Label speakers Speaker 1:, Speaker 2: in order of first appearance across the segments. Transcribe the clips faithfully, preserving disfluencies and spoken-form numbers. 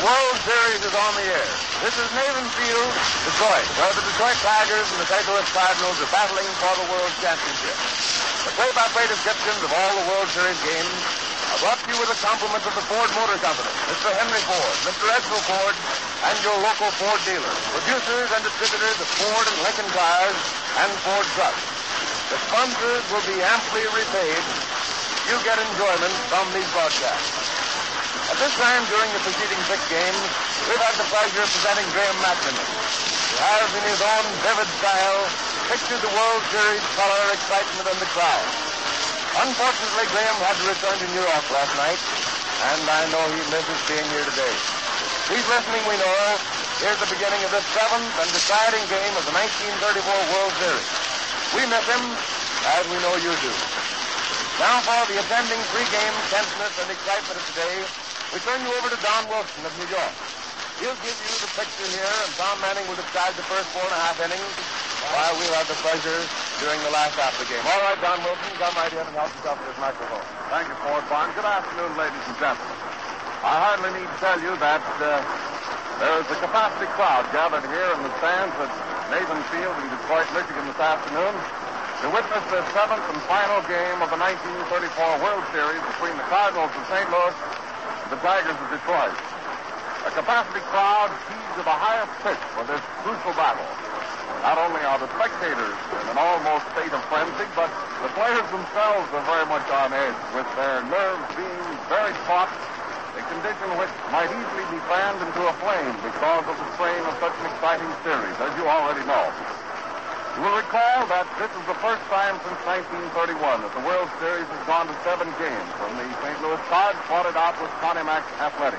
Speaker 1: World Series is on the air. This is Navin Field, Detroit, where the Detroit Tigers and the Saint Louis Cardinals are battling for the World Championship. The play-by-play descriptions of all the World Series games are brought to you with the compliments of the Ford Motor Company, Mister Henry Ford, Mister Edsel Ford, and your local Ford dealers, producers and distributors of Ford and Lincoln cars and Ford trucks. The sponsors will be amply repaid. You get enjoyment from these broadcasts. At this time, during the preceding six games, we've had the pleasure of presenting Graham McNamee, who has, in his own vivid style, pictured the World Series color, excitement, and the crowd. Unfortunately, Graham had to return to New York last night, and I know he misses being here today. He's listening, we know. Here's the beginning of the seventh and deciding game of the nineteen thirty-four World Series. We miss him, as we know you do. Now for the attending three-game tenseness and excitement of today, we turn you over to Don Wilson of New York. He'll give you the picture here, and Tom Manning will describe the first four and a half innings, while we'll have the pleasure during the last half of the game. All right, Don Wilson, come right in and help yourself with this microphone.
Speaker 2: Thank you, Ford Bond. Good afternoon, ladies and gentlemen. I hardly need to tell you that uh, there is a capacity crowd gathered here in the stands at Navin Field in Detroit, Michigan this afternoon to witness the seventh and final game of the nineteen thirty-four World Series between the Cardinals of Saint Louis and the Tigers of Detroit. A capacity crowd keyed to the highest pitch for this crucial battle. Not only are the spectators in an almost state of frenzy, but the players themselves are very much on edge, with their nerves being very taut, a condition which might easily be fanned into a flame because of the strain of such an exciting series, as you already know. You will recall that this is the first time since nineteen thirty-one that the World Series has gone to seven games when the Saint Louis Cards fought it out with Connie Mack Athletics.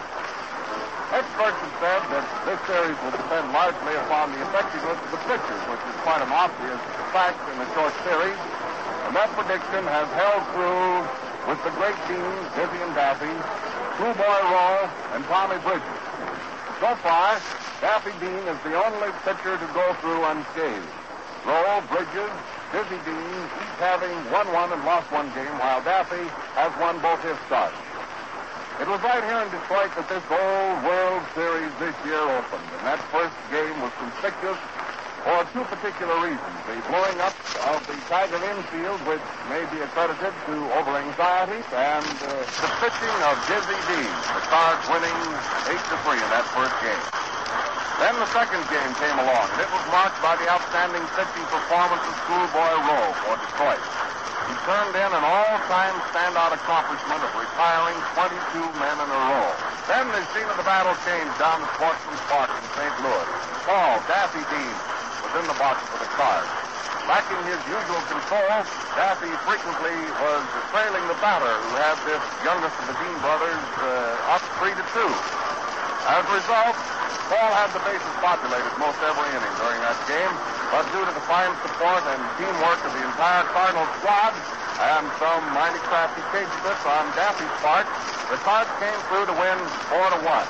Speaker 2: Experts have said that this series will depend largely upon the effectiveness of the pitchers, which is quite an obvious fact in a short series. And that prediction has held through with the great teams, Dizzy and Daffy, Schoolboy Rowe, and Tommy Bridges. So far, Daffy Dean is the only pitcher to go through unscathed. Rowe, Bridges, Dizzy Dean, each having won one and lost one game, while Daffy has won both his starts. It was right here in Detroit that this old World Series this year opened, and that first game was conspicuous for two particular reasons. The blowing up of the Tiger infield, which may be accredited to over-anxiety, and uh, the pitching of Dizzy Dean, the Cards winning eight to three in that first game. Then the second game came along, and it was marked by the outstanding pitching performance of Schoolboy Rowe for Detroit. He turned in an all-time standout accomplishment of retiring twenty-two men in a row. Then the scene of the battle changed down at Sportsman's Park in Saint Louis. Tall, Daffy Dean was in the box for the Cards. Lacking his usual control, Daffy frequently was trailing the batter, who had this youngest of the Dean brothers uh, up three to two. As a result, Paul had the bases populated most every inning during that game, but due to the fine support and teamwork of the entire Cardinal squad and some mighty crafty cage splits on Daffy's part, the Cards came through to win four to one.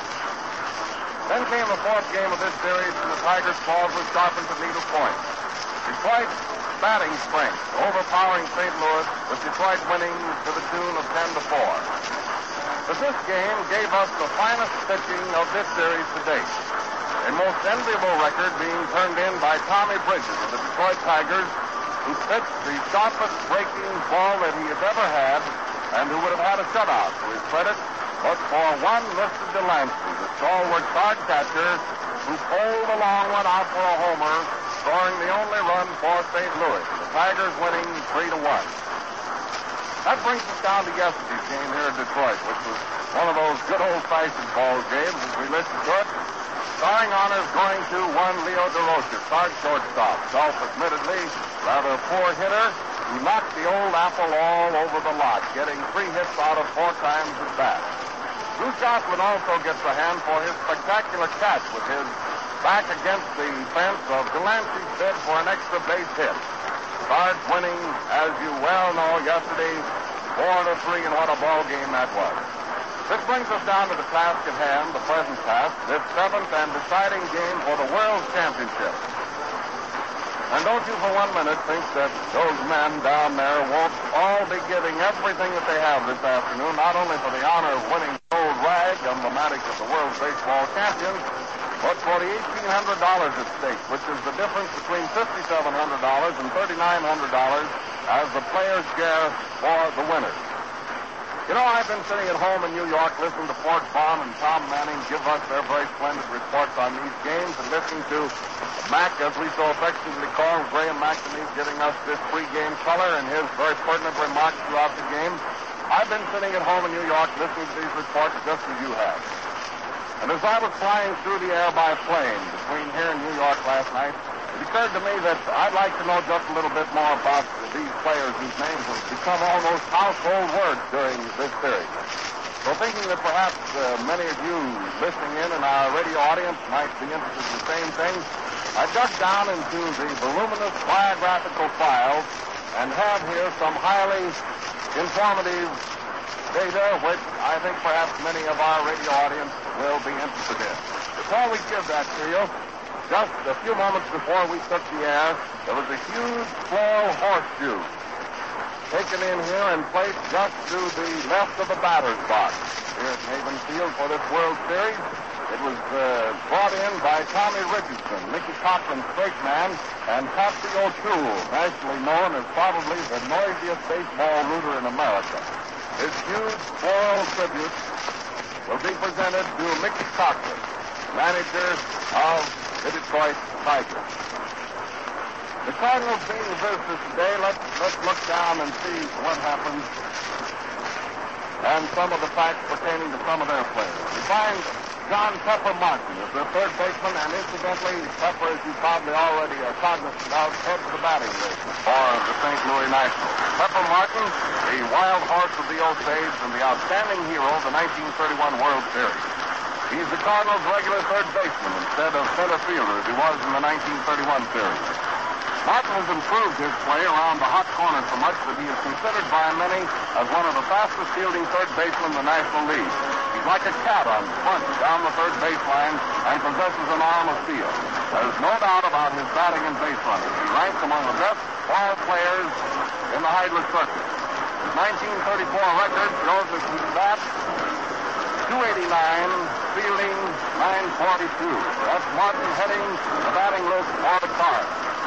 Speaker 2: Then came the fourth game of this series, and the Tigers' claws were sharpened to needle point. Detroit's batting strength overpowering Saint Louis, with Detroit winning to the tune of ten to four. But this game gave us the finest pitching of this series to date. A most enviable record being turned in by Tommy Bridges of the Detroit Tigers, who pitched the sharpest breaking ball that he has ever had, and who would have had a shutout to his credit, but for one Mister Delancey, the stalwart card catcher, who pulled the long one out for a homer, scoring the only run for Saint Louis, the Tigers winning three to one. That brings us down to yesterday's game here in Detroit, which was one of those good old-fashioned ball games as we listened to it. Starring honors going to one Leo DeRocha, Card shortstop, self-admittedly rather poor hitter, who knocked the old apple all over the lot, getting three hits out of four times at bat. Bruce Jocelyn also gets a hand for his spectacular catch with his back against the fence of Delancey's bid for an extra base hit. Cards winning, as you well know, yesterday, four to three, and what a ball game that was. This brings us down to the task at hand, the present task, this seventh and deciding game for the World Championship. And don't you for one minute think that those men down there won't all be giving everything that they have this afternoon, not only for the honor of winning the gold rag of emblematic of the world baseball champions, but for the eighteen hundred dollars at stake, which is the difference between fifty-seven hundred dollars and thirty-nine hundred dollars as the players' share for the winners. You know, I've been sitting at home in New York listening to Fort Vaughn and Tom Manning give us their very splendid reports on these games and listening to Mac, as we so affectionately call him, Graham McNamee, giving us this pregame color and his very pertinent remarks throughout the game. I've been sitting at home in New York listening to these reports just as you have. And as I was flying through the air by plane between here and New York last night, it occurred to me that I'd like to know just a little bit more about these players whose names have become almost household words during this series. So thinking that perhaps uh, many of you listening in and our radio audience might be interested in the same thing, I dug down into the voluminous biographical files and have here some highly informative data which I think perhaps many of our radio audience will be interested in. Before we give that to you, just a few moments before we took the air, there was a huge floral horseshoe taken in here and placed just to the left of the batter's box here at Haven Field for this World Series. It was uh, brought in by Tommy Richardson, Mickey Cochran's brakeman, and Patsy O'Toole, nationally known as probably the noisiest baseball rooter in America. This huge floral tribute will be presented to Mickey Cochran, manager of the Detroit Tigers. The Cardinals being the visitors today, let's, let's look down and see what happens and some of the facts pertaining to some of their players. We find John Pepper Martin is their third baseman, and incidentally, Pepper, as you probably already are cognizant of, heads the batting list for the Saint Louis Nationals. Pepper Martin, the wild horse of the Osage and the outstanding hero of the nineteen thirty-one World Series. He's the Cardinals' regular third baseman instead of center fielder as he was in the nineteen thirty-one series. Martin has improved his play around the hot corner so much that he is considered by many as one of the fastest fielding third basemen in the National League. He's like a cat on punch down the third baseline and possesses an arm of steel. There's no doubt about his batting and base running. He ranks among the best ball players in the Heidler Circuit. His nineteen thirty-four record shows that he's bat two eighty-nine, fielding nine forty-two. That's Martin heading the batting list for the Cards.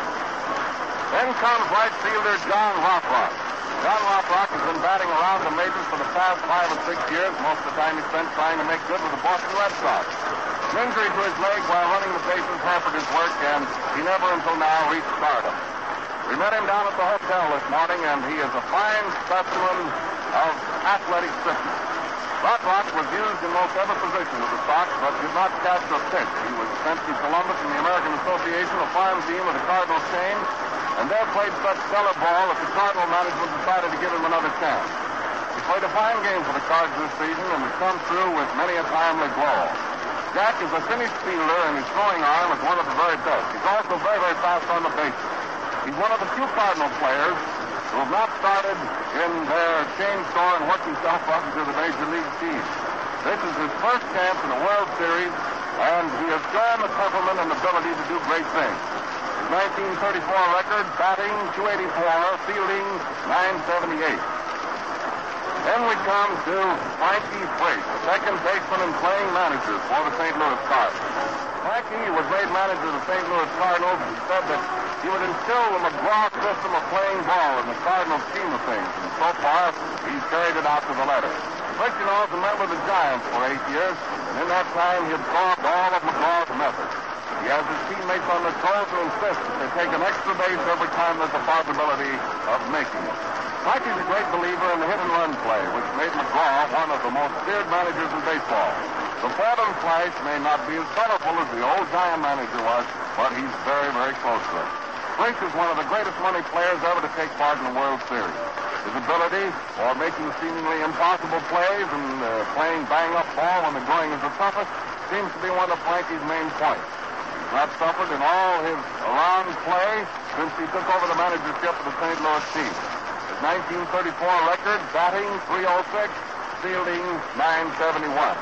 Speaker 2: Then comes right fielder John Rothrock. John Rothrock has been batting around the majors for the past five or six years, most of the time he spent trying to make good with the Boston Red Sox. An injury to his leg while running the bases hampered his work, and he never until now reached stardom. We met him down at the hotel this morning, and he is a fine specimen of athletic fitness. Rothrock was used in most every position of the Sox, but did not catch a pitch. He was sent to Columbus in the American Association, a farm team of the Cardinals chain, and there played such stellar ball that the Cardinal management decided to give him another chance. He played a fine game for the Cards this season and has come through with many a timely blow. Jack is a finished fielder, and his throwing arm is one of the very best. He's also very, very fast on the bases. He's one of the few Cardinal players who have not started in their chain store and worked himself up into the Major League team. This is his first chance in the World Series, and he has shown the temperament and ability to do great things. His nineteen thirty-four record, batting two eighty-four, fielding nine seventy-eight. Then we come to Frankie Frake, the second baseman and playing manager for the Saint Louis Cardinals. Frankie was made manager of the Saint Louis Cardinals and said that he would instill the McGraw system of playing ball in the Cardinals' scheme of things, and so far he's carried it out to the letter. Frake, you know, is a member of the Giants for eight years, and in that time he absorbed all of McGraw's methods. He has his teammates on their toes to insist that they take an extra base every time there's a possibility of making it. Frankie's a great believer in the hit-and-run play, which made McGraw one of the most feared managers in baseball. The Fordham flash may not be as colorful as the old Giant manager was, but he's very, very close to it. Frake is one of the greatest money players ever to take part in the World Series. His ability for making seemingly impossible plays and uh, playing bang-up ball when the going is the toughest seems to be one of Frankie's main points. He's not suffered in all his around play since he took over the managership of the Saint Louis team. His nineteen thirty-four record, batting three oh six, fielding nine seventy-one.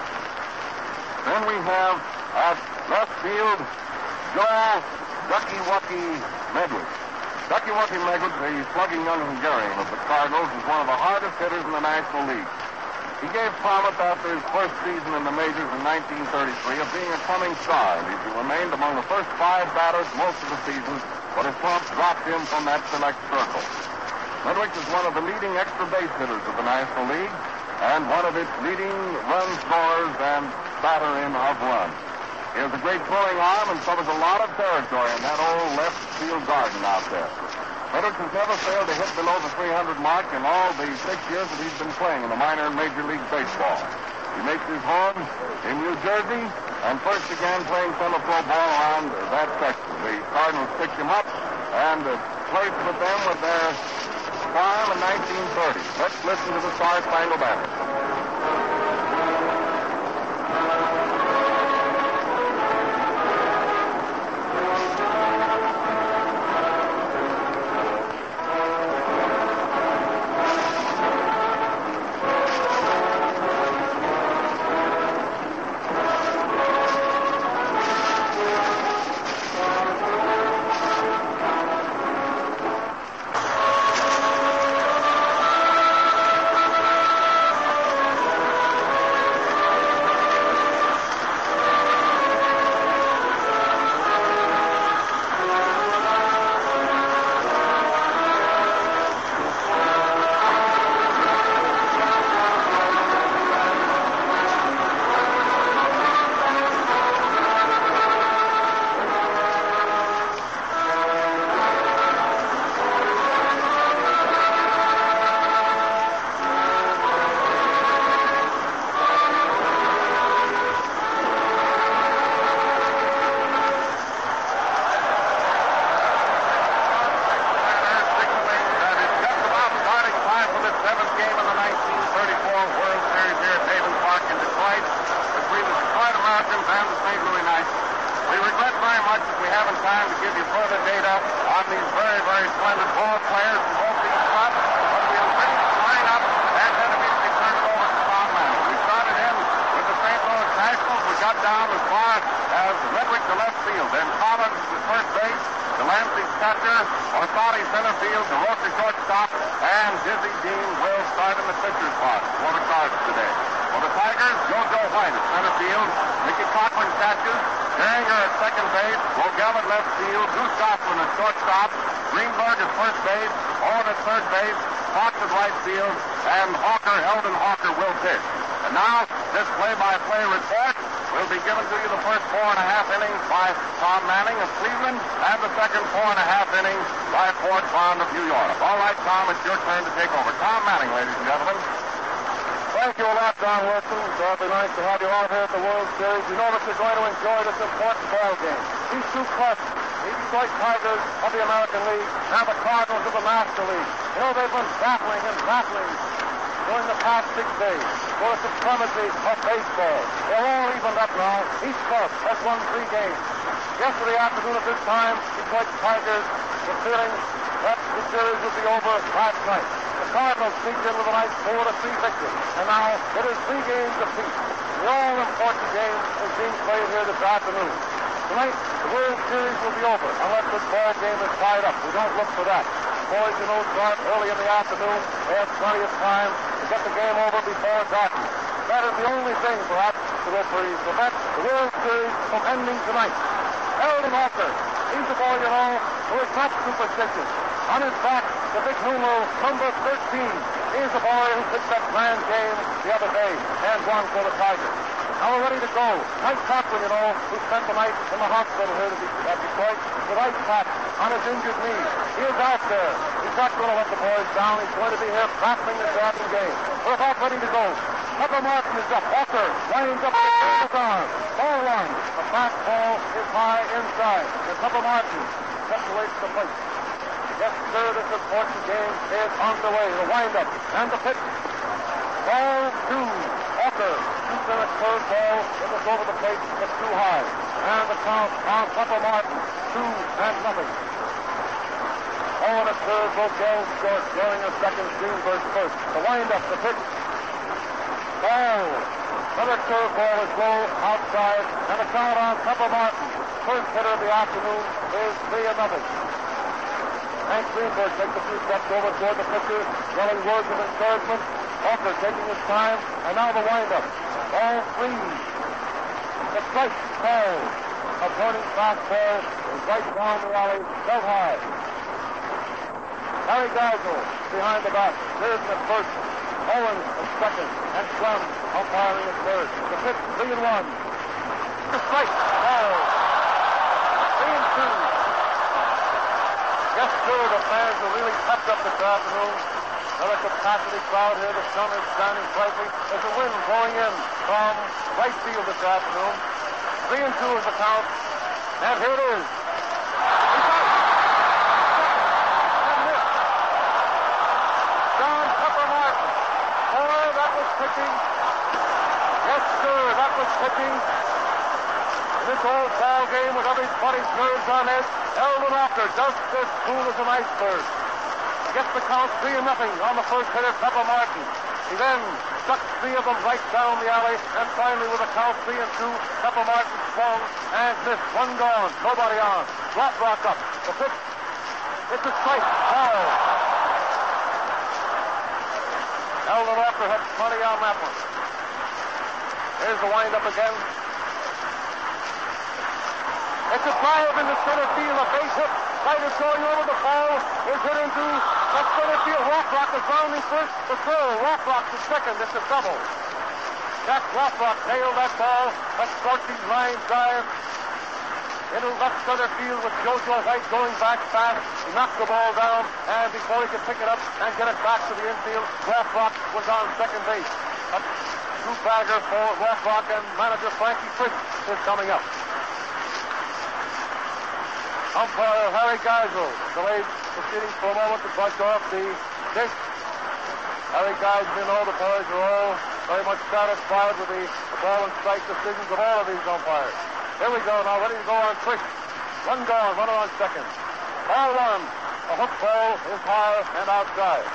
Speaker 2: Then we have at left field, Joe Ducky Wucky Medwick. Ducky Wucky Medwick, the slugging young Hungarian of the Cardinals, is one of the hardest hitters in the National League. He gave promise after his first season in the majors in nineteen thirty-three of being a coming star, and he remained among the first five batters most of the season, but his slump dropped him from that select circle. Ludwig is one of the leading extra base hitters of the National League and one of its leading run scorers and batter in of runs. He has a great throwing arm and covers a lot of territory in that old left field garden out there. Ludwig has never failed to hit below the three hundred mark in all the six years that he's been playing in the minor and major league baseball. He makes his home in New Jersey and first began playing semi-pro ball around that section. The Cardinals picked him up and uh, placed with them with their farm in nineteen thirty. Let's listen to the Star Spangled Banner.
Speaker 3: Yesterday afternoon at this time, Detroit Tigers were feeling that the series would be over last night. The Cardinals sneaked in with a nice four to three victory, and now it is three games apiece. The all-important game is being played here this afternoon. Tonight, the World Series will be over unless this ball game is tied up. We don't look for that. The boys, you know, start early in the afternoon. They have plenty of time to get the game over before darkness. That is the only thing, perhaps, that will prevent the World Series from ending tonight. Eldon Hawker, he's a boy, you know, who is not superstitious. On his back, the big numeral, number thirteen. He's the boy who pitched that grand game the other day and won for the Tigers. Now we're ready to go. Mike Cochran, you know, who spent the night in the hospital here at Detroit with ice pack on his injured knee. He is out there. He's not going to let the boys down. He's going to be here battling the driving game. We're about ready to go. Pepper Martin is up. Walker winds up the Cardinals' arm. Ball one. The fastball is high inside. And Pepper Martin separates the plate. Yes, sir, this important game is underway. The windup and the pitch. Ball two. Walker shoots in a curveball. It was over the plate, but too high. And the count on Pepper Martin. Two and nothing. Oh, and a curveball goes short. During a second, Greenberg first. The windup, the pitch. Ball. Another curveball is low outside, and the count on Pepper Martin. First hitter of the afternoon is three and nothing. Hank Greenberg takes a few steps over toward the pitcher, yelling words of encouragement. Walker taking his time, and now the windup. Ball three. The strike call. A turning fastball is right down the alley, held high. Harry Geisel behind the bat. Pearson at first. Owens at second. And Clem umpiring at third. The pitch, three and one. The strike call. Three and two. Yes, sir, the fans are really pepped up this afternoon. Another capacity crowd here. The sun is shining brightly. There's a wind blowing in from right field this afternoon. Three and two is the count. And here it is. He's out. And missed. John Pepper Martin. Boy, that was pitching. Yes, sir, that was pitching. In this old ball game with everybody's nerves on edge, Eldon Walker just as cool as an iceberg. Gets the count three and nothing on the first hitter, Pepper Martin. He then struck three of them right down the alley, and finally with a count three and two, Pepper Martin swung and missed. One gone, nobody on. Rothrock up. The pitch. It's a strike. Foul. Eldon Walker had plenty on that one. Here's the windup again. It's a drive into center field, a base hit. Right is going over the ball. Is hit into left center field. Rothrock is rounding first. The throw. Rothrock to second. It's a double. Jack Rothrock nailed that ball. A Scorchy line drive into left center field with JoJo White going back fast. He knocked the ball down, and before he could pick it up and get it back to the infield, Rothrock was on second base. A two-bagger for Rothrock, and manager Frankie Frisch is coming up. Umpire Harry Geisel delayed proceedings for a moment to brush off the dish. Harry Geisel, you know, the boys are all very much satisfied with the, the ball and strike decisions of all of these umpires. Here we go now, ready to go on quick. One gone, runner on second. Ball one. A hook ball is high and outside.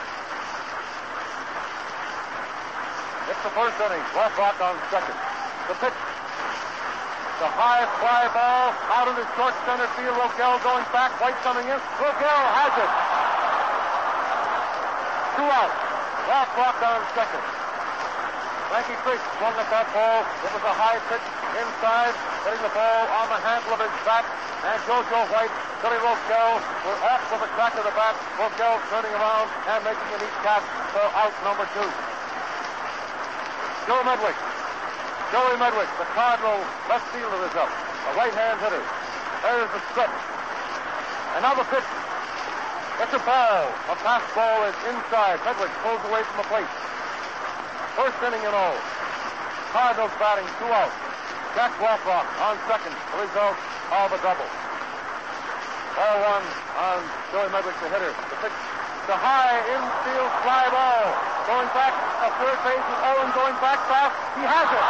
Speaker 3: It's the first inning. Rothrock on second. The pitch. The high fly ball out into short center field. Rogel going back. White coming in. Rogel has it. Two out. Rothrock on second. Frankie Frisch swung at that ball. It was a high pitch inside, hitting the ball on the handle of his bat. And JoJo White, Billy Rogel were off with the crack of the bat. Rogel turning around and making a neat catch for out number two. Joe Medwick. Joey Medwick, the Cardinal left fielder, is up. A right-hand hitter. There's the strip. And now the pitch. It's a ball. A fastball is inside. Medwick pulls away from the plate. First inning and all. Cardinals batting, two out. Jack Rothrock on second. The result of a double. Ball one on Joey Medwick, the hitter. The pitch. The high infield fly ball. Going back a third base with Owen going back fast. He has it.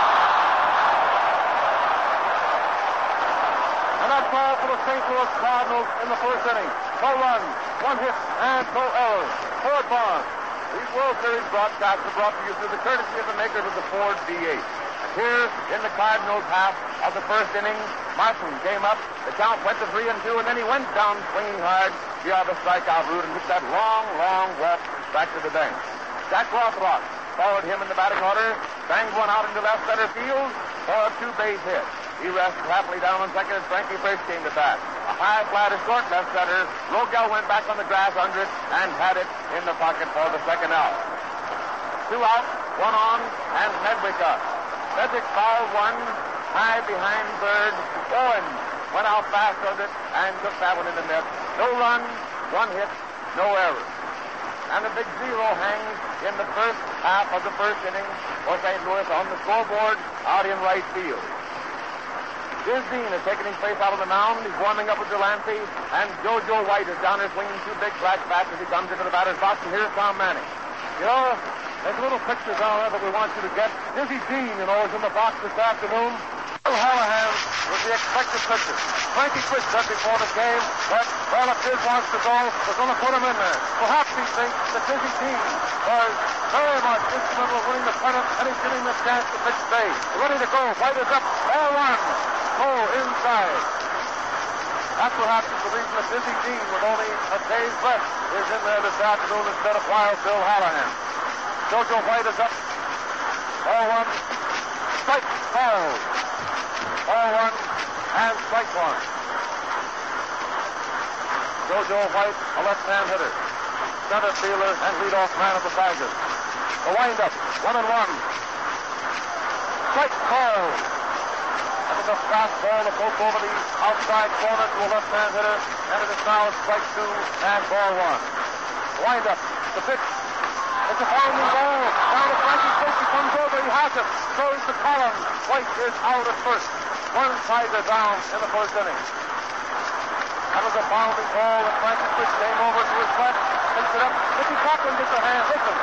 Speaker 3: And that's all for the Saint Louis Cardinals in the first inning. No run, one hit, and no errors. Ford Barnes. These World Series broadcasts are brought to you through the courtesy of the makers of the Ford V eight. And here in the Cardinals half of the first inning, Martin came up. The count went to three and two, and then he went down swinging hard via the strikeout route and took that long, long walk back to the bench. Jack Rothrock followed him in the batting order, banged one out into left center field for a two-base hit. He rested happily down on second, and Frankie Frisch came to bat. A high fly to short left center. Rogel went back on the grass under it and had it in the pocket for the second out. Two out, one on, and Medwick up. Medwick fouled one high behind third. Owen went out fast under it and took that one in the net. No run, one hit, no errors. And the big zero hangs in the first half of the first inning for Saint Louis on the scoreboard out in right field. Biz Dean is taking his place out on the mound. He's warming up with Delancey, and JoJo White is down there swinging two big black bats as he comes into the batter's box, and here's Tom Manning. You know, there's little pictures down there that we want you to get. Dizzy Dean, you know, is in the box this afternoon. Bill Hallahan was the expected pitcher. Frankie Frisch said before the game that, well, if Biz wants to go, we're going to put him in there. Perhaps he thinks that Dizzy Dean was very much instrumental in winning the pennant, and he's giving him a chance to pitch today. Ready to go. White is up. Ball one. Oh, inside. That perhaps is the reason that Dizzy Dean, with only a day's rest, is in there this afternoon instead of Wild Bill Hallahan. Jojo White is up. oh one. Strike called. oh one and strike one. Jojo White, a left-hand hitter. Center fielder and leadoff man of the Tigers. The windup, one and one. Strike called. That was a fastball to poke over the outside corner to a left-hand hitter, and it is now strike two and ball one. Windup, the pitch. It's a founding ball. Down to Frankie Fish. He comes over. He has it. Throws to Collins. White is out at first. One Tiger down in the first inning. That was a bounding ball that Frankie Fish came over to his left. Picks it up. Mickey Cochran gets a hand. Listen.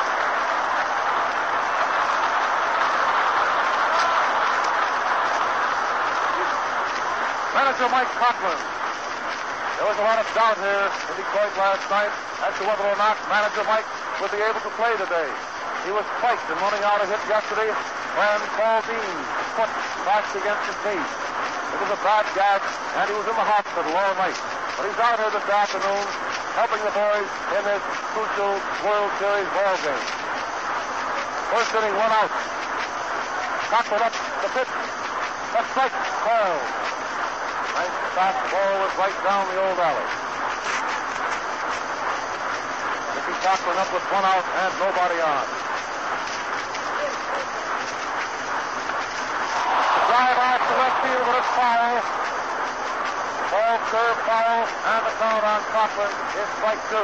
Speaker 3: Manager Mike Cochran. There was a lot of doubt here in Detroit last night as to whether or not manager Mike would be able to play today. He was spiked in running out a hit yesterday when Paul Dean's foot smashed against his knee. It was a bad gash, and he was in the hospital all night. But he's out here this afternoon helping the boys in this crucial World Series ball game. First inning, one out. Cochran up the pitch. The strike called. Nice fastball was right down the old alley. Mickey Cochran up with one out and nobody on. The drive out to left field, but it's foul. Ball curve foul, and the count on Cochran is strike two.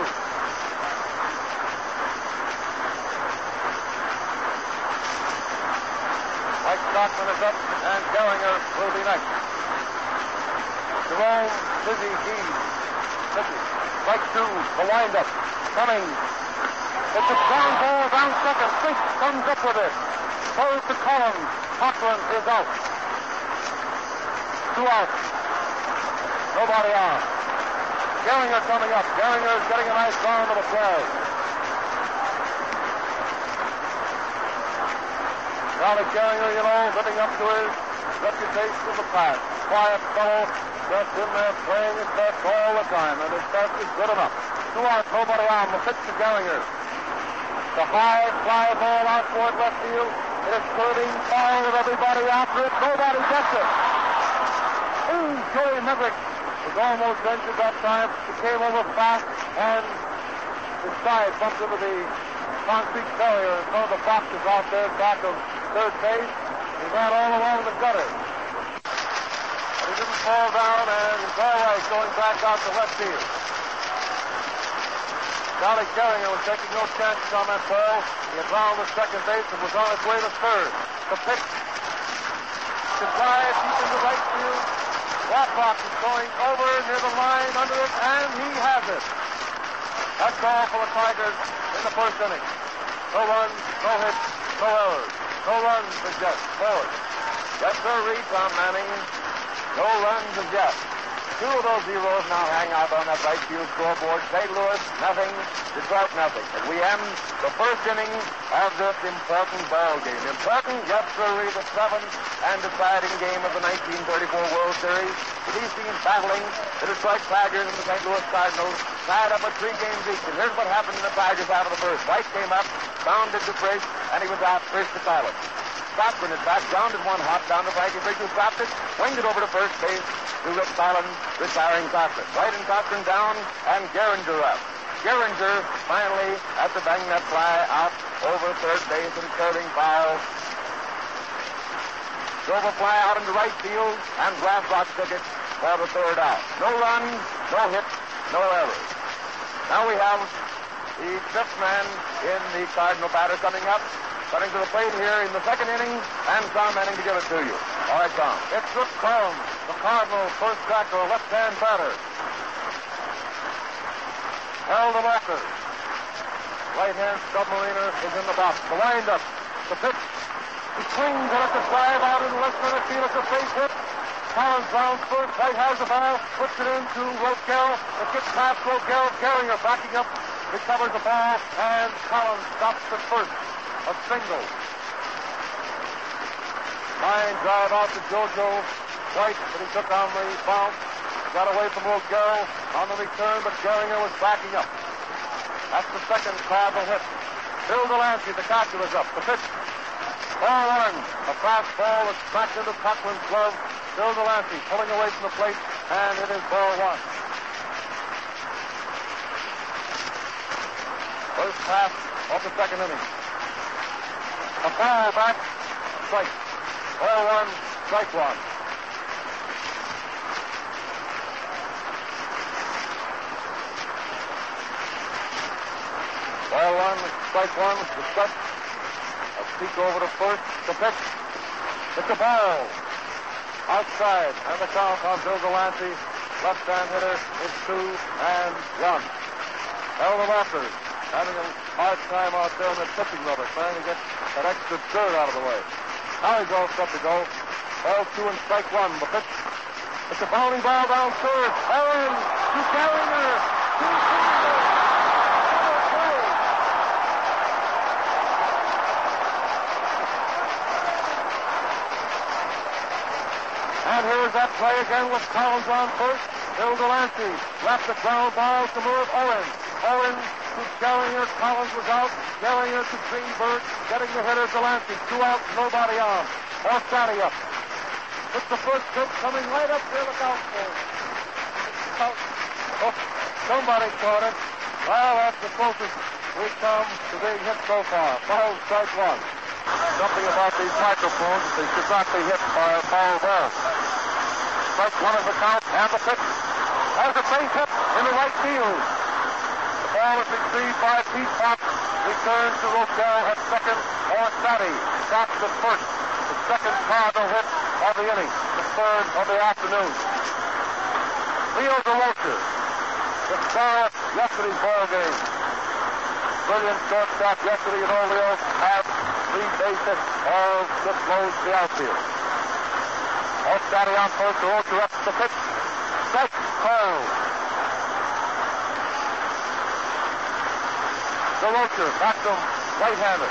Speaker 3: Mike Cochran is up, and Gehringer will be next. Jerome, Dizzy, Dean, Dizzy. Strike two, the windup. Coming. It's a ground ball down second. Fish comes up with it. Throws to Collins. Cochran is out. Two outs. Nobody on. Gehringer coming up. Gehringer is getting a nice round of the play. Charlie Gehringer, you know, living up to his reputation of the past. Quiet fellow, just in there playing his best all the time, and his best is good enough. Two outs, nobody on. The pitch to Gehringer. The high fly ball out toward left field. It is curving foul with everybody after it. Nobody gets it. Ooh, Joey Maverick was almost injured that time. He came over fast, and his side bumped into the concrete barrier in front of the boxes out there back of third base. He ran all along the gutter. But he didn't fall down, and he's all right going back out to left field. Charlie Gehringer was taking no chances on that ball. He had rounded the second base and was on his way to third. The pitch to drive deep into right field. Watfox is going over near the line under it, and he has it. That's all for the Tigers in the first inning. No runs, no hits, no errors. No runs as yet. Forward. Yes, sir, Reed, Tom Manning. No runs as yet. Two of those zeros now hang out on that right field scoreboard. Saint Louis, nothing. Detroit, nothing. And we end the first inning of this important ball game. Important, yes, sir, the seventh and deciding game of the nineteen thirty-four World Series. With these teams battling, the Detroit Tigers and the Saint Louis Cardinals tied up at three games each. And here's what happened to the Tigers out of the first. White came up, bounded to Frisch, and he was out first to silence. Cochran is back, grounded one hop down to Frankie Fish, who dropped it, winged it over to first base to Rick Fallon, retiring Cochran. White and Cochran down, and Gehringer up. Gehringer finally at the bang that fly out over third base and curving foul. Drove a fly out into right field, and Glasbach took it for the third out. No runs, no hits, no errors. Now we have the fifth man in the Cardinal batter coming up. Coming to the plate here in the second inning, and Tom Manning to give it to you. All right, Tom. It's Rip Collins, the Cardinals' first cracker, left-hand batter. Harold Walker, right-hand submariner, is in the box. The windup, the pitch. He swings and lets the drive out in the left center field. It's a base hit. Collins rounds first. White has the ball, puts it into Rogel. It gets past Rogel. Gehringer backing up, recovers the ball, and Collins stops at first. A single. Line drive out to Jojo White, but he took on the bounce. Got away from Rogel on the return, but Gehringer was backing up. That's the second Cardinal hit. Bill Delancey, the catcher, is up. The pitch. Ball one. A fastball is smacked into Cochran's glove. Bill Delancey pulling away from the plate, and it is ball one. First pass of the second inning. A foul back. Strike. Ball one. Strike one. Ball one. Strike one. The set. A peek over to first. The pitch. It's a ball. Outside. And the count on Bill Delancey. Left-hand hitter is two and one. Hell the Raptors having a hard time out there in the pitching rubber, trying to get that extra dirt out of the way. Now he's all set to go. Ball two and strike one. The pitch. It's a bowling ball down third. Aaron to Gallagher. To Gallagher. And here's that play again with Collins on first. Bill Delancey left the ground ball to Merv Owen. Owen to Gallagher. Collins was out. Gallagher to Greenberg. Getting the hitter Delancey. Two out, nobody on. Orsatti up. It's the first pitch coming right up there. Look out for it. Oh, somebody caught it. Well, that's the closest we've come to being hit so far. Ball strike one. Something about these microphones, they should not be hit by a foul ball. Strike one of the count, and the pitch. There's a base hit in the right field. The ball is received by Pete Fox. Returns to Roquel at second. Orsatti stops at first. The second Cardinal hit of the inning. The third of the afternoon. Leo DeRocher, the star of yesterday's ball game. Brilliant shortstop yesterday, you know, Leo had three base hits, all just closed the outfield. Orsatti on first, DeRocher up the pitch. Strike, called. DeRocher back to right-handed.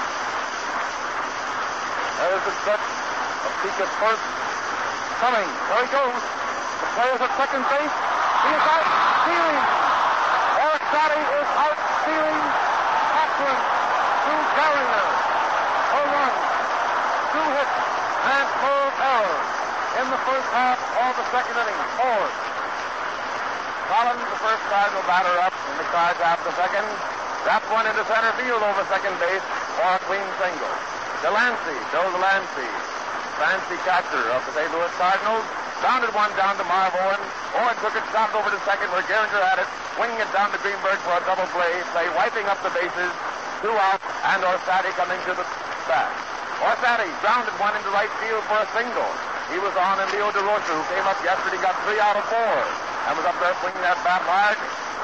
Speaker 3: There's the stretch of peak at first. Coming, there he goes. The player's at second base. He is out stealing. Orsatti is out stealing. Cochran to Gallagher. A run, two hits, and four errors in the first half of the second inning. Four.
Speaker 1: Collins, the first Cardinal batter up in the cards after second. Dropped one into center field over second base for a clean single. Delancey, Bill Delancey, fancy catcher of the Saint Louis Cardinals, grounded one down to Marv Owen. Owen took it, stopped over to second where Gehringer had it, swinging it down to Greenberg for a double play, play wiping up the bases, two out, and Orsatti coming to the bat. Orsatti grounded one into right field for a single. He was on, and Leo DeRocher, who came up yesterday, got three out of four, and was up there swinging that bat hard.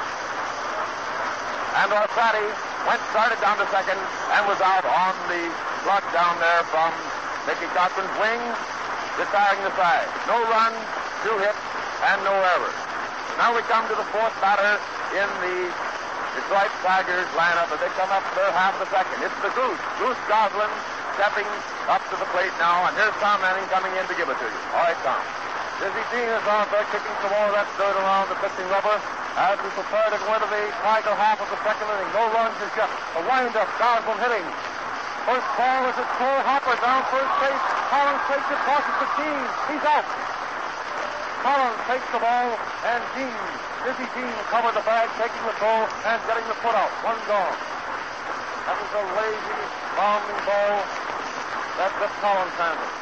Speaker 1: And Orsatti went, started down to second, and was out on the block down there from Mickey Cochran's wing, retiring the side. No runs, two hits, and no errors. So now we come to the fourth batter in the Detroit Tigers lineup as they come up their half the second. It's the Goose, Goose Goslin, stepping up to the plate now, and here's Tom Manning coming in to give it to you. All right, Tom.
Speaker 3: Dizzy Dean is on there kicking some more of that dirt around the pitching rubber as we prepare to go into the Tiger half of the second inning. No runs as yet. A windup, Goslin hitting. First ball is a slow hopper down first base. Collins takes it, tosses to Dean. He's out. Collins takes the ball, and Dean, Dizzy Dean covered the bag, taking the throw and getting the put out. One gone. That was a lazy, bounding ball that the Collins handled.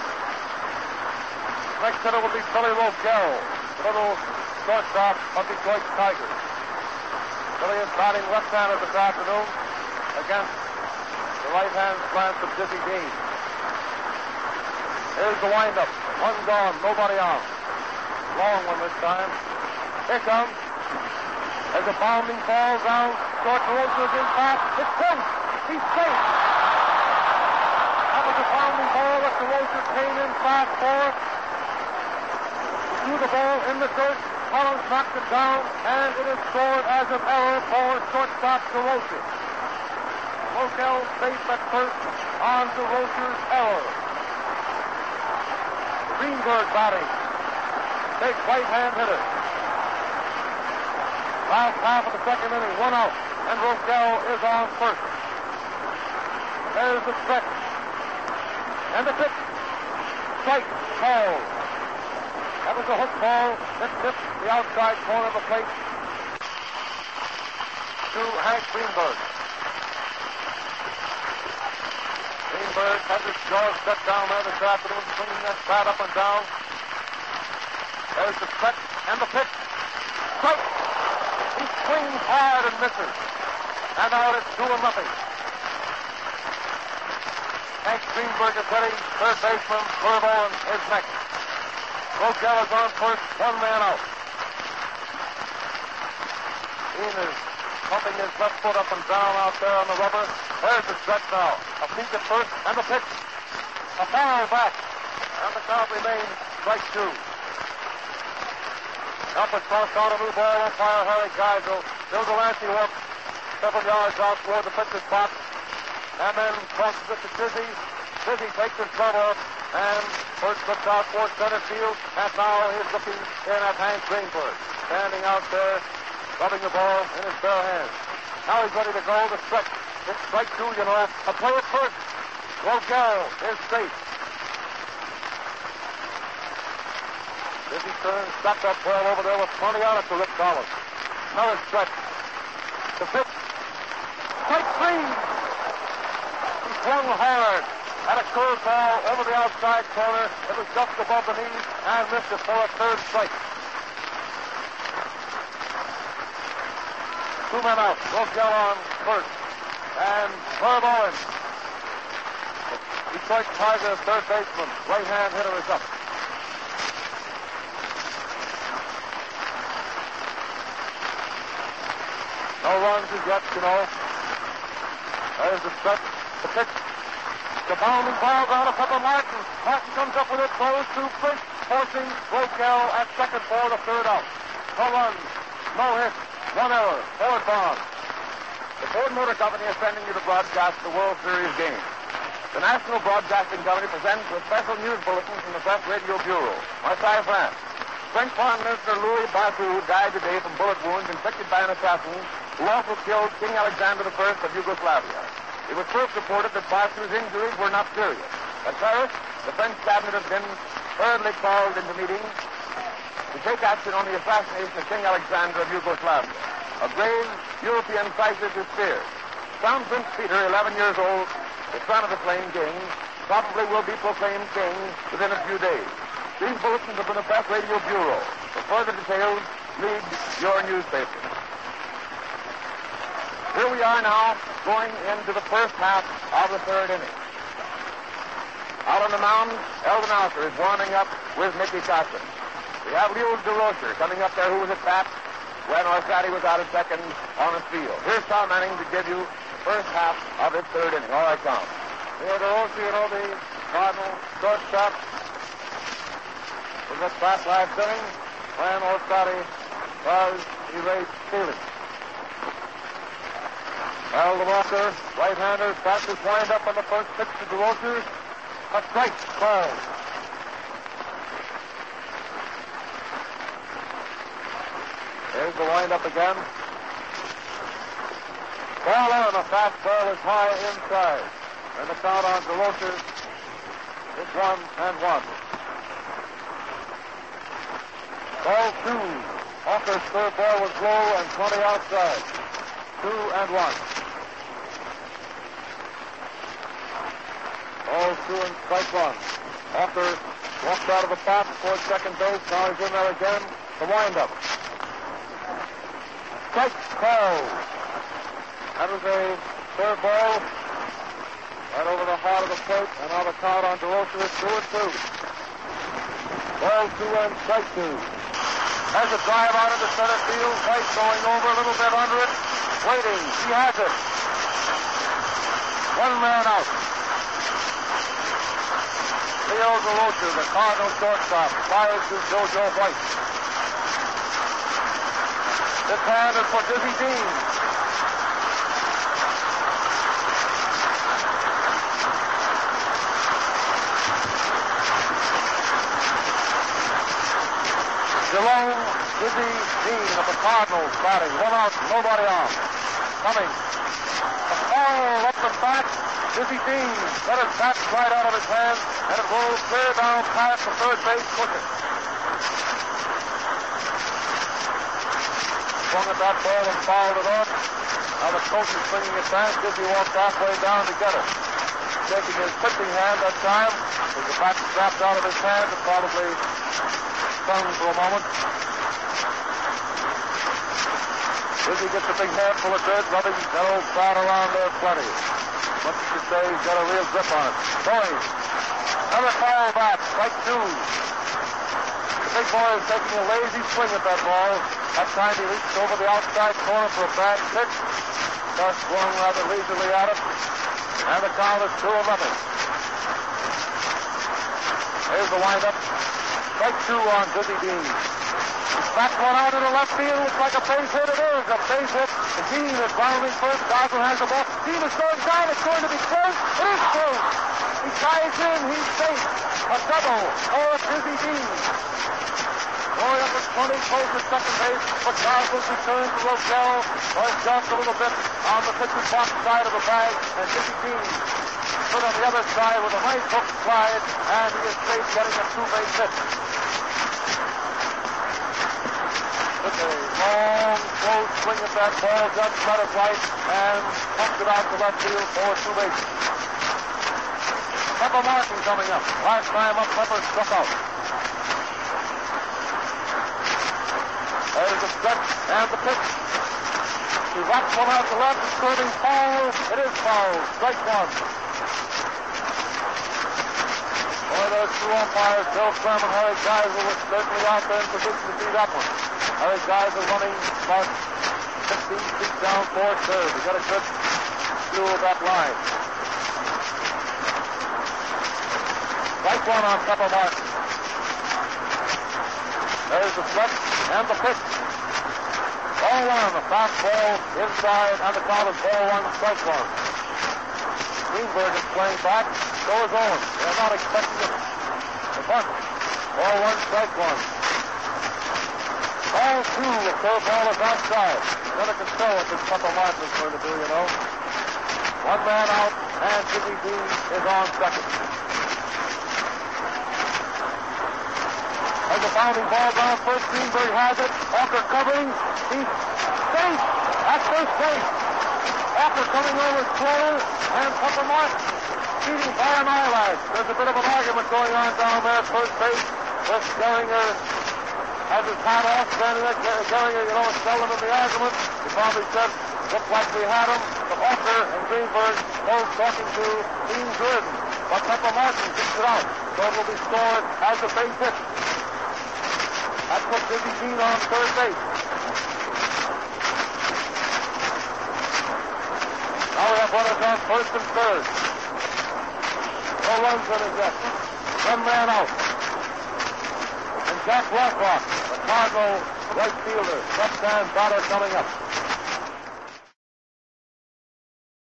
Speaker 3: Next hitter will be Billy Roquel, the little shortstop of Detroit Tigers. Billy is batting left-handed this afternoon against the right-hand slant of Dizzy Dean. Here's the windup. One gone, nobody on. Long one this time. Here comes. There's a bounding ball down. Short DeRocher is in fast. It's close. He's safe. That was a bounding ball that DeRocher came in fast for. Threw the ball in the dirt. Collins knocked it down, and it is scored as an error for shortstop DeRocher. Roquel safe at first on DeRocher's error. Greenberg batting. Big right-hand hitter. Last half of the second inning, one out, and Roquel is on first. There's the stretch. And the pitch. Strike. Ball. That was a hook ball. It tipped the outside corner of the plate to Hank Greenberg. Greenberg had his jaws set down there this afternoon, swinging that bat up and down. There's the stretch and the pitch. Strike. He swings hard and misses. And now it's two and nothing. Hank Greenberg is hitting. Third baseman Herb Owen is next. Rogel is on first. One man out. Dean is pumping his left foot up and down out there on the rubber. There's the stretch now. A peek at first and the pitch. A foul back. And the count remains strike two. Up is tossed on a new ball. Umpire Harry Geisel. Bill Delancey walks several yards out toward the pitcher's box. And then crosses it to Dizzy. Dizzy takes his glove off. And first looks out toward center field. And now he's looking in at Hank Greenberg. Standing out there, rubbing the ball in his bare hands. Now he's ready to go. The stretch. It's strike two, you know. A play at first. Rogel is safe. Dizzy turns, stopped that ball over there with plenty on it to Rick Collins. Another stretch. The pitch. Strike three. He swung hard at a curveball over the outside corner. It was just above the knees and missed it for a third strike. Two men out. Rogel on first. And Herb Owen, Detroit Tigers third baseman, right-hand hitter, is up. No runs as yet, you know. There's the stretch, the pitch. The bounding ball down to Pepper Martin. Martin comes up with it, throws to first, forcing Rogel at second for the third out. No runs, no hits, one error, Ford Bond.
Speaker 1: The Ford Motor Company is sending you to broadcast the World Series game. The National Broadcasting Company presents a special news bulletin from the Press Radio Bureau, Marseille, France. French Foreign Minister Louis Barthou died today from bullet wounds inflicted by an assassin who also killed King Alexander the First of Yugoslavia. It was first reported that Barthou's injuries were not serious. At Paris, the French cabinet has been hurriedly called into meeting to take action on the assassination of King Alexander of Yugoslavia. A grave European crisis is feared. Crown Prince Peter, eleven years old, the son of the slain king, probably will be proclaimed king within a few days. These bulletins have been the Press Radio Bureau. For further details, read your newspaper. Here we are now, going into the first half of the third inning. Out on the mound, Eldon Alter is warming up with Mickey Costin. We have Leo DeRocher coming up there, who was at bat when Orsatti was out at second on the field. Here's Tom Manning to give you the first half of his third inning. All right, Tom.
Speaker 3: Leo DeRocher, you know, the Cardinal shortstop was at bat last inning when Orsatti was erased stealing. Al DeRocher, right-hander, bats his wind up on the first pitch to DeRocher. A strike called. There's the wind-up again. Ball on, a fastball is high inside. And the count on DeRocher is one and one. Ball two. Hawker's third ball was low and twenty outside. Two and one. Ball two and strike one. Hawker walks out of the box towards second base. Now he's in there again. The wind-up. Strike call. That was a third ball right over the heart of the plate, and now the count on DeRocher is two and two. Ball two and strike two. Has a drive out into center field. White going over a little bit under it. Waiting. He has it. One man out. Leo DeRocher, the Cardinal shortstop, fires to JoJo White. This hand is for Dizzy Dean. Jerome Dizzy Dean of the Cardinals batting. One out, nobody on. Coming. A ball up and back. Dizzy Dean let his bat slide out of his hand, and it rolls clear down past the third base wicket. Swung at that ball and fouled it off. Now the coach is swinging it back. Dizzy walked halfway down to get it. Shaking his pitching hand that time, with the bat strapped out of his hand and probably stung for a moment. Dizzy gets a big handful of dirt, rubbing that old bat around there plenty. Much as to say he's got a real grip on it. Going. Another foul back. Strike two. The big boy is taking a lazy swing at that ball. That time he reached over the outside corner for a bad pitch. Gus swung rather leisurely at it. And the count is two and nothing. Here's the windup. Strike two on Dizzy Dean. Back one out into left field. Looks like a base hit. It is a base hit. Dean is rounding first. Dawson has the ball. Dean is going down. It's going to be close. It is close. He ties in. He's safe. A double for Dizzy Dean. Going up at twenty, close to second base. But Cosmos returns to Rochelle. Was just a little bit on the pitcher's box side of the bag. And Dizzy Dean stood on the other side with a nice hook slide. And he is safe, getting a two-base hit. Took a long, slow swing at that ball, just cut it right, and pumped it out to left field for two bases. Pepper Martin coming up. Last time up, Pepper struck out. There's the stretch and the pitch. He rocks one out to left, it's curving foul. It is foul. Strike one. Boy, those two umpires, Bill Clem and Harry Geisel, were certainly out there in position to see that one. Harry Geisel running about fifteen feet down toward third. He got a good view of that line. Strike one on Pepper Martin. There's the stretch and the pitch. Ball one, the fastball inside, and the count is ball one, strike one. Greenberg is playing back. So is Owen. They're not expecting it. The bunt. Ball one, strike one. Ball two, the third ball is outside. Never can tell what this Pepper Martin is going to do, you know. One man out, and Dizzy Dean is on second. There's a bounding ball down first. Greenberg has it. After covering, he's safe at first base. After coming over slowly, and Pepper Martin beating by an eyelash. There's a bit of an argument going on down there at first base. With Gehringer has his hat off. Gehringer, you know, is seldom in the argument. He probably said, looked like we had him. But Hawker and Greenberg both talking to Dean Jordan. But Pepper Martin keeps it out. So it will be scored as a base hit. That puts Dizzy Dean on third base. Now we have runners on first and third. No runs in it yet. One man out. And Jack Blacklock, the Cardinal right fielder, left-hand batter coming up.